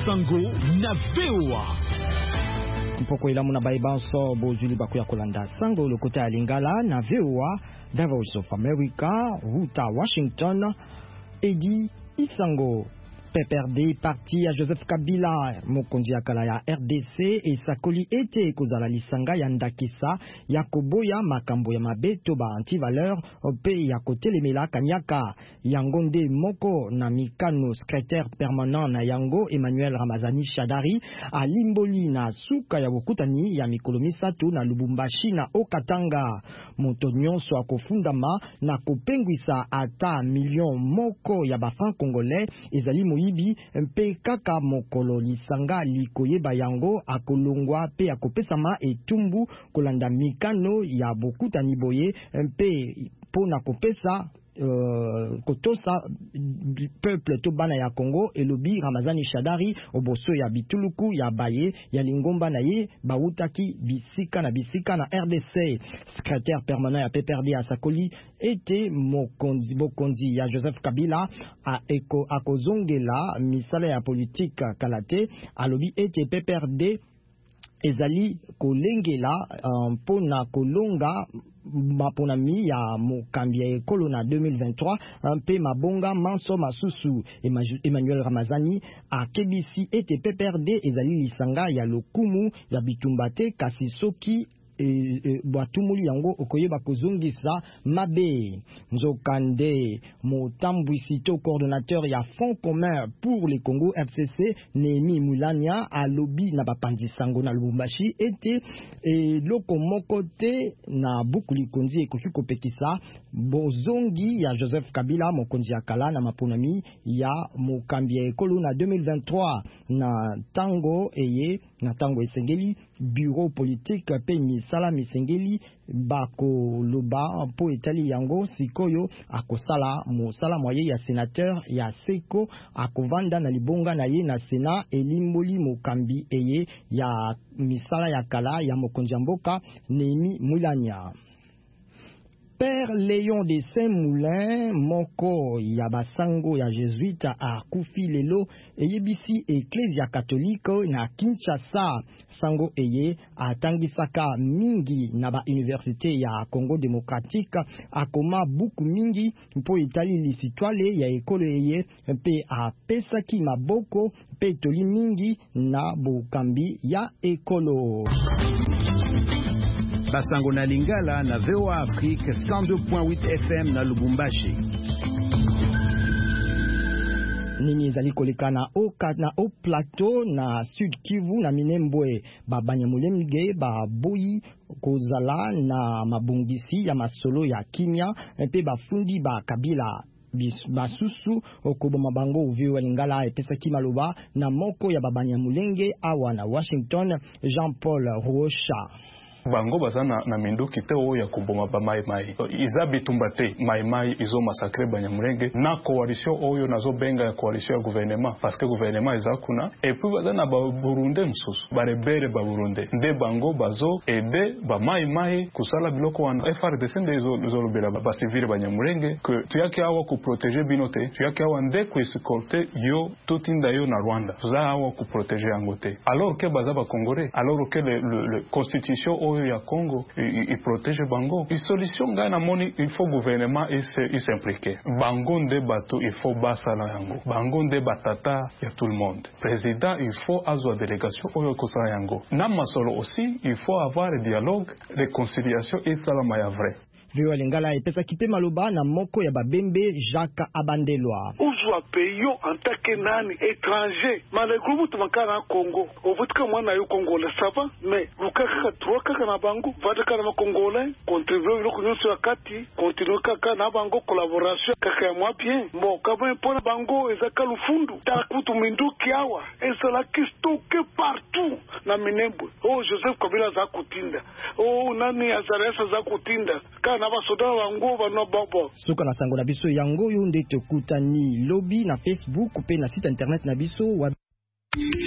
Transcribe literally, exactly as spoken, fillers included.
Sango na V O A. Mpoko ilamu na baibanso bozuli bakuya kolanda Sango lokota ya Lingala na V O A, The Voice of America, Ruta Washington, Edi Isango. P P R D parti à Joseph Kabila mokonzi akala ya R D C et sakoli ete kozala lisanga ya ndakisa ya koboya makambo ya mabeto ba anti-valeur pe ya kotelemela kanyaka yango nde moko na mikano secrétaire permanent na yango Emmanuel Ramazani Shadari alimboli na suka ya bokutani ya mikolo misatu na Lubumbashi na Okatanga. Moto nyonso akofundama na kopengwisa ata million moko ya bafran congolais ezali ibi mpe kaka mokolo lisanga likoyeba yango akolongwa pe akopesama etumbu kolanda mikano ya bokutani boye mpe pona kopesa Uh, kotosa peuple to bana ya Congo elobi Ramazani Shadari oboso ya bituluku ya baye ya lingomba na ye bautaki bisika na bisika na R D C. Secrétaire permanent ya P P R D à Sakoli ete mokonzi bokonzi ya Joseph Kabila a eko akozongela misala ya politique kalate alobi ete P P R D ezali kolengela uh, pona kolonga maponami ya mokambia ekolo na deux mille vingt-trois mpe mabonga manso masusu. Emmanuel Ramazani akebisi ete P P R D ezali lisanga ya lokumu ya bitumbate kasi soki E, e, batumuli yango okoyeba kozongisa mabe. Nzokande Motambwisito coordonnateur ya Fonds commun pour le Congo F C C Nemi Mulania a lobby na bapandi sango na Lubumbashi ete e, loko mokote na bukuli konzi ekoki kopekisa bozongi ya Joseph Kabila mokonzi ya kala na maponami ya mokambia ekolo na deux mille vingt-trois na tango eye na tango esengeli bureau politique pe misala misengeli bako loba po etali yango sikoyo akosala mosala moye ya sénateur ya seko akovanda na libonga na ye na Sénat elimboli mokambi eye ya misala ya kala ya mokonzi mboka Nemi Mulania. Père Léon de Saint-Moulin moko ya basango ya jésuite a kufi lelo eyebisi Ecclesia catholique na Kinshasa. Sango eye atangisaka mingi na ba université ya Congo démocratique akoma buku mingi mpo itali lisitwale ya ekolo eye mpe apesaki maboko mpe toli mingi na bokambi ya ekolo. Basango na Lingala na V O A Afrique cent deux point huit F M na Lubumbashi. Nini zali koleka na oka na o plateau na Sud Kivu na Minembwe babanyamulenge baboyi kozala na mabungisi ya masolo ya kimia mpe bafundi ba Kabila basusu okoboma bango uviwa Lingala epesaki maloba na moko ya babanyamulenge awa na Washington Jean-Paul Rocha. Bango bazana na minduki te oya kuboma ba mai mai iza bitumbate mai mai izo massacre banyamulenge na coalition oyo nazo benga ya coalition ya gouvernement parce que gouvernement iza kuna et puis bazana ba Burundi msusu ba rebele ba Burundi nde bango bazo ebe ba mai mai kusala biloko wana F R D C nde izo izo lobela ba civile banyamulenge que tuyaki awa ku protéger binote tuyaki awa nde ku escorter yo tutinda yo na Rwanda tuza awa ku protéger angote alors que bazaba congolais alors que le, le, le constitution oyo ya Congo il protège bango une solution ngana moni il faut gouvernement et s'impliquer bango nde bato il faut basala yango bango nde batata ya tout le monde président il faut azwa délégation oyo kosala yango na masolo aussi il faut avoir un dialogue réconciliation et salama ya vrai. Viwa Lingala epesa kipe maloba na moko ya babembe Jacques Abandelwa. Uzwa peyo antake nani étranger. Malgré mutu makana Congo. Ovutika mwana yo Congolais ça va mais lukaka troka kana bango vadaka na Congolais contribuer lo kunyonso ya kati continuer kaka na bango collaboration kaka ya mwa bien. Mo kama pona bango ezaka lufundu ta kutu minduki awa esala kistoke partout na Minembwe. Oh Joseph Kabila za kutinda. Oh nani Azaresa za kutinda. Na basoda wango bana babo suka na sango na biso yango yo nde tokutani lobby na Facebook pe na site internet na biso wa